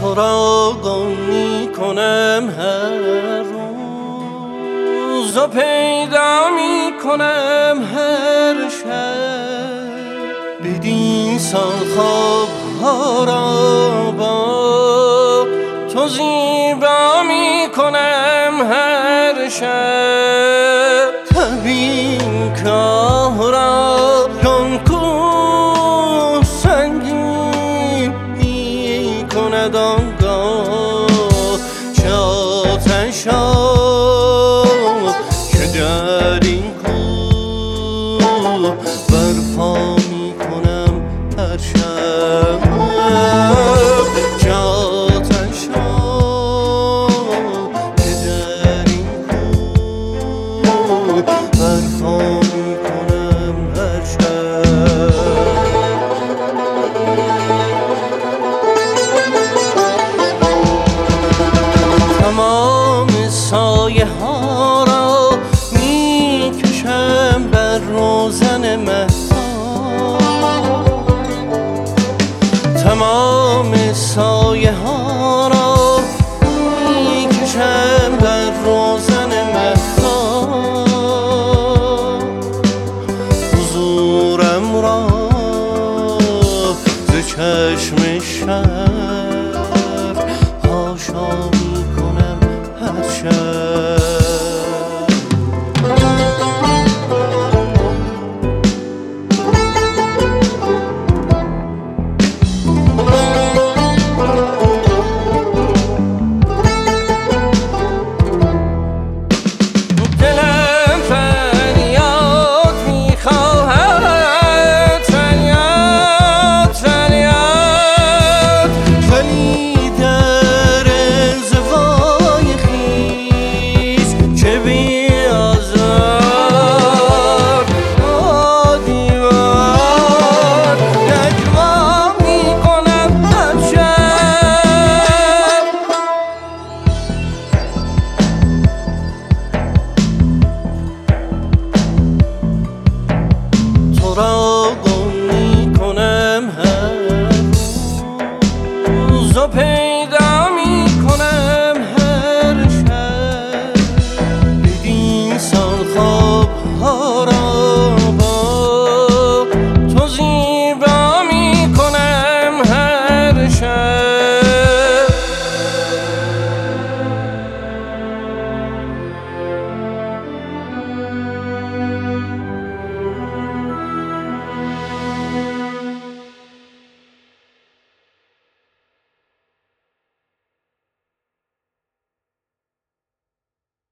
تو را گم می کنم هر روز و پیدا می کنم هر شب، بدین سال خواب‌ها را با تو زیبا می کنم هر شب. تبین کاه را چون کوه سنگین می کند آنگاه چه آتش‌ها که در این کوه برپا می کنم هر شب. چه آتش‌ها که در این کوه برپا می کنم هر شب. تمام سایه ها را می کشم بر روزن مهتاب، تمام سایه ها را می کشم بر روزن مهتاب. حضورم را ز چشم شب حاشا می کنم هر شب. تو را